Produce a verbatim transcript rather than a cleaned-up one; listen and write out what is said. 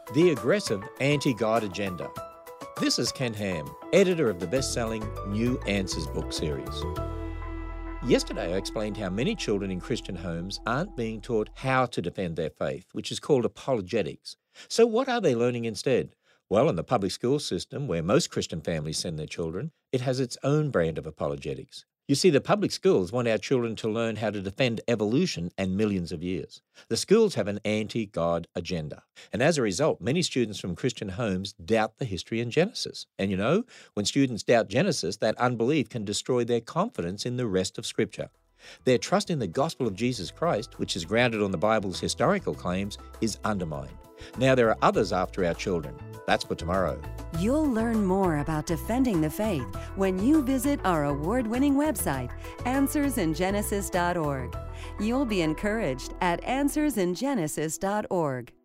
The Aggressive Anti-God Agenda. This is Ken Ham, editor of the best-selling New Answers book series. Yesterday I explained how many children in Christian homes aren't being taught how to defend their faith, which is called apologetics. So what are they learning instead? Well, in the public school system, where most Christian families send their children, it has its own brand of apologetics. You see, the public schools want our children to learn how to defend evolution and millions of years. The schools have an anti-God agenda. And as a result, many students from Christian homes doubt the history in Genesis. And you know, when students doubt Genesis, that unbelief can destroy their confidence in the rest of Scripture. Their trust in the gospel of Jesus Christ, which is grounded on the Bible's historical claims, is undermined. Now there are others after our children. That's for tomorrow. You'll learn more about defending the faith when you visit our award-winning website, answers in genesis dot org. You'll be encouraged at answers in genesis dot org.